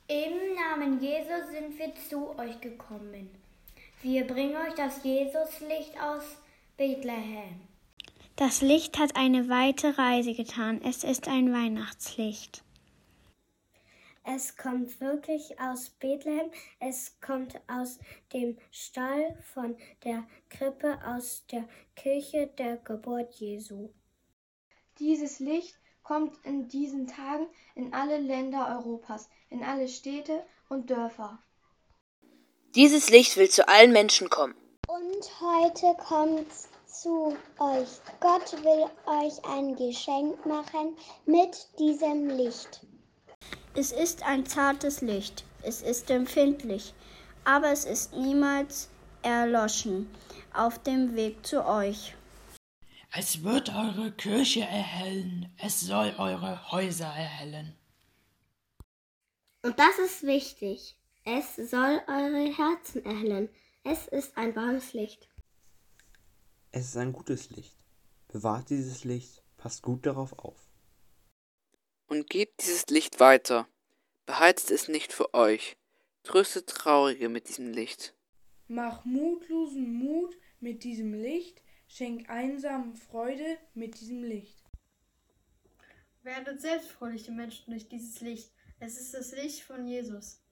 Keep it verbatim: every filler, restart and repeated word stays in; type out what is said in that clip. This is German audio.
Im Namen Jesus sind wir zu euch gekommen. Wir bringen euch das Jesuslicht aus Bethlehem. Das Licht hat eine weite Reise getan. Es ist ein Weihnachtslicht. Es kommt wirklich aus Bethlehem. Es kommt aus dem Stall, von der Krippe, aus der Kirche der Geburt Jesu. Dieses Licht kommt in diesen Tagen in alle Länder Europas, in alle Städte und Dörfer. Dieses Licht will zu allen Menschen kommen. Und heute kommt's zu euch. Gott will euch ein Geschenk machen mit diesem Licht. Es ist ein zartes Licht, es ist empfindlich, aber es ist niemals erloschen auf dem Weg zu euch. Es wird eure Kirche erhellen, es soll eure Häuser erhellen. Und das ist wichtig. Es soll eure Herzen erhellen. Es ist ein warmes Licht. Es ist ein gutes Licht. Bewahrt dieses Licht, passt gut darauf auf. Und gebt dieses Licht weiter. Beheizt es nicht für euch. Tröstet Traurige mit diesem Licht. Mach Mutlosen Mut mit diesem Licht. Schenk Einsamen Freude mit diesem Licht. Werdet selbst fröhliche Menschen durch dieses Licht. Es ist das Licht von Jesus.